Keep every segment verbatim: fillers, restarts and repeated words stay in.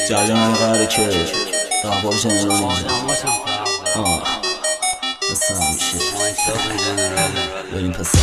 جریان قراره که احوال جنرال اینجا آه مثل همیشه بریم پسر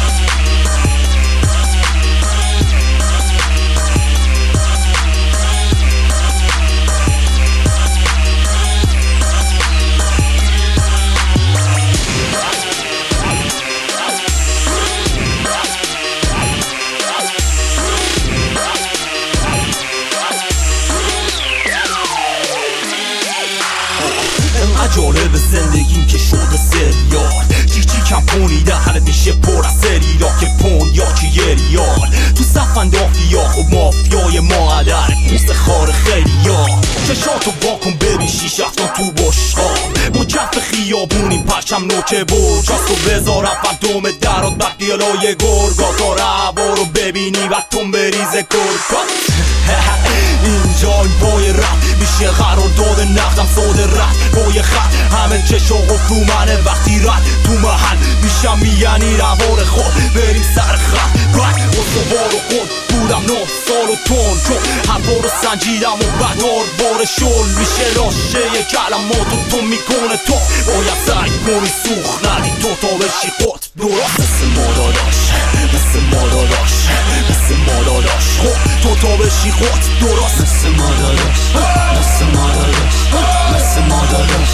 جالب زندگیم که شده سریال چیک چیکم پونی دهنت میشه پر از سریلا که پوند یا که یه ریال تو صفن دافیا خب مافیای ما عدر پوست خار خیلیا چشاتو واکن ببین شیش هفتان تو بشقاب ما کف خیابونیم پرچم نوکه برجاستو بذارم فردوم درات بقیلای گرگا تا رهبا رو ببینی و تون بریزه گرگا اینجا این پای رفت میشه قرار داده نقدم ساده رفت پای خط همه چشا گفت منه وقتی رد تو محل میشم میگنی روار خود بریم سر خط رد استوار و خود بودم نه سال و تون چون هر بارو سنجیدم و بدار بار شل میشه راشه کلماتو تو میکنه تو باید سعی کنی سوخ ندی تو تا بشی خود درست مثل ما داداش مثل ما داداش مثل ما داداش خب تو تا بشی خود درست مثل ما داداش مثل ما داداش مثل ما داداش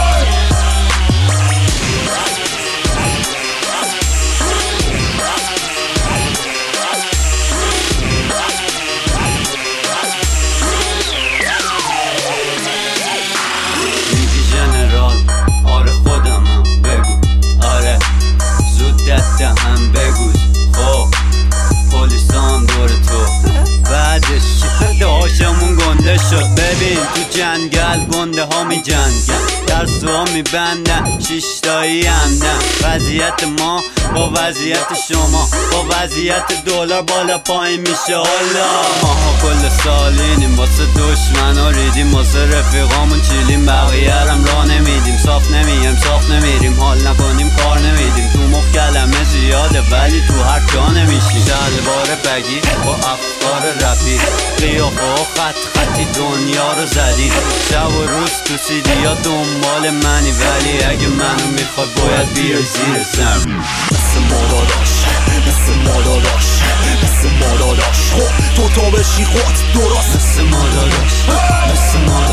هم بگوز خب پولیسان دور تو بعدش داشمون گنده شد ببین تو جنگل گنده ها می جنگن درسو ها می بندن شیشتایی همدن وضعیت ما با وضعیت شما با وضعیت دلار بالا پایین میشه حالا ماها کل سالینیم واسه دشمن ها ریدیم واسه رفیقامون چیلیم بقیه رم راه نمیدیم صاف نمیم صاف نمیریم حال نکنیم کار نمیدیم تو مخ کلمه زیاده ولی تو هر جا نمیشیم شلوار بگی با افکار رپی قیافه و خط خطی دنیا رو زدی شب و روز تو سیدیا دنبال منی ولی اگه منو میخواد باید بیای زیر زمین مثل ما داداش مثل ما داداش مثل ما داداش خب تو تا بشی خود درست مثل ما داداش مثل ما